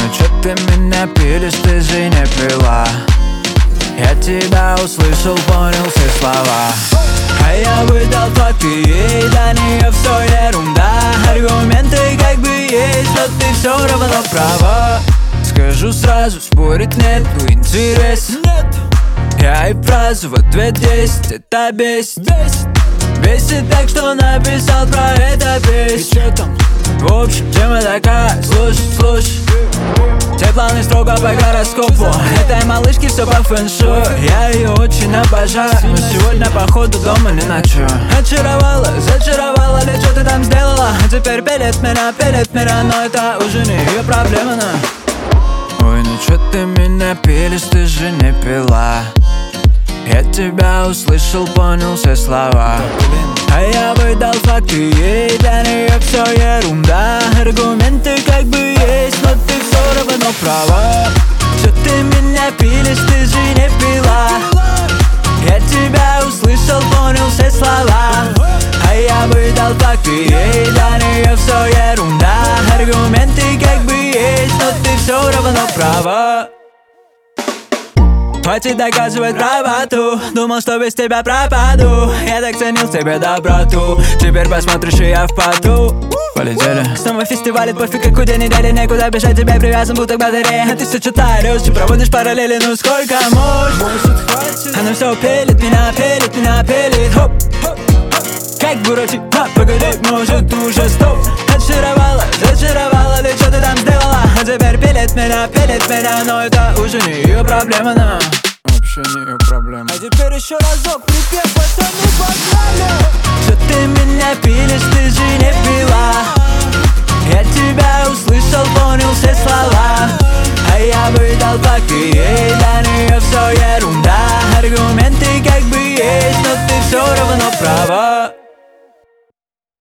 ну чё ты меня пилишь, ты же не пила. Я тебя услышал, понял все слова. А я выдал факты ей, для нее все ерунда. Аргументы как бы есть, но ты все равно права. Скажу сразу, спорить нету интереса. Я и фразу в ответ 10, это бесит. Бесит так, что написал про это песню. В общем, тема такая, слушай. Все планы строго по гороскопу. Этой малышки все по фэншую. Я ее очень обожаю, но сегодня походу дома не ночую. Зачаровала, ли что ты там сделала? А теперь пилит меня, но это уже не ее проблема, но... Ой, ну чё ты меня пилишь, ты же не пила. Я тебя услышал, понял все слова. А я выдал факты ей, для нее все ерунда. Аргументы как бы есть, но ты все равно права. Что ты меня пилишь, ты же не пила. Я тебя услышал, понял все слова. А я выдал факты ей, для нее все ерунда. Аргументы как бы есть, но ты все равно права. Хватит доказывать правоту. Думал, что без тебя пропаду. Я так ценил в тебе доброту. Теперь посмотришь, и я в поту. Полетели. Снова фестивалит, пофиг какой день недели. Некуда бежать, тебя привязан, будто к батарее. А ты все читаешь, ты проводишь параллели. Ну сколько может хватит. Она все пилит меня, пилит. Хоп, как буратино, погоди, может уже стоп. Зачаровала, ли что ты там сделала? А теперь пилит меня, но это уже не ее проблема, но... Вообще не ее проблема. А теперь еще разок, припев, пацаны, погнали! Что ты меня пилишь, ты же не пила.